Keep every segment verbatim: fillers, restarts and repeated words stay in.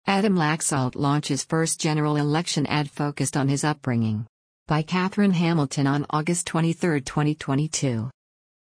Adam Laxalt launches first general election ad focused on his upbringing. By Catherine Hamilton on August twenty-third, twenty twenty-two.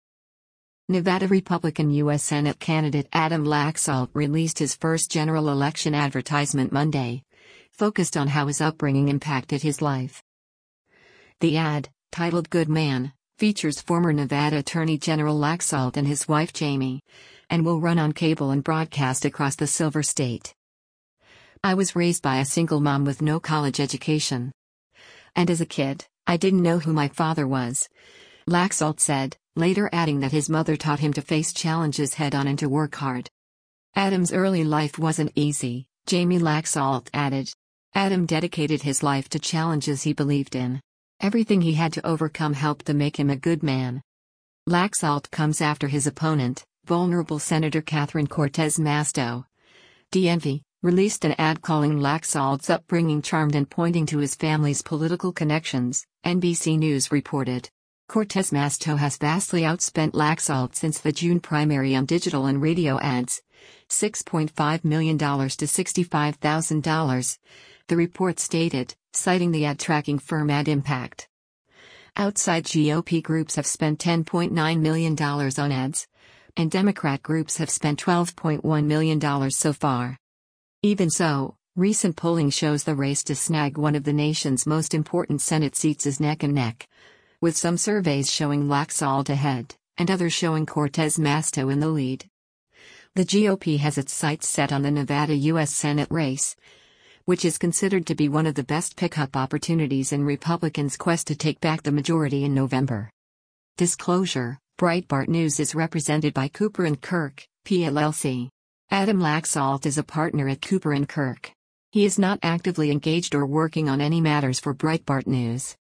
Nevada Republican U S Senate candidate Adam Laxalt released his first general election advertisement Monday, focused on how his upbringing impacted his life. The ad, titled Good Man, features former Nevada Attorney General Laxalt and his wife Jamie, and will run on cable and broadcast across the Silver State. I was raised by a single mom with no college education. And as a kid, I didn't know who my father was, Laxalt said, later adding that his mother taught him to face challenges head-on and to work hard. Adam's early life wasn't easy, Jamie Laxalt added. Adam dedicated his life to challenges he believed in. Everything he had to overcome helped to make him a good man. Laxalt comes after his opponent, vulnerable Senator Catherine Cortez Masto. D M V released an ad calling Laxalt's upbringing charmed and pointing to his family's political connections, N B C News reported. Cortez Masto has vastly outspent Laxalt since the June primary on digital and radio ads, six point five million dollars to sixty-five thousand dollars, the report stated, citing the ad tracking firm Ad Impact. Outside G O P groups have spent ten point nine million dollars on ads, and Democrat groups have spent twelve point one million dollars so far. Even so, recent polling shows the race to snag one of the nation's most important Senate seats is neck and neck, with some surveys showing Laxalt ahead, and others showing Cortez Masto in the lead. The G O P has its sights set on the Nevada U S Senate race, which is considered to be one of the best pickup opportunities in Republicans' quest to take back the majority in November. Disclosure: Breitbart News is represented by Cooper and Kirk, P L L C. Adam Laxalt is a partner at Cooper and Kirk. He is not actively engaged or working on any matters for Breitbart News.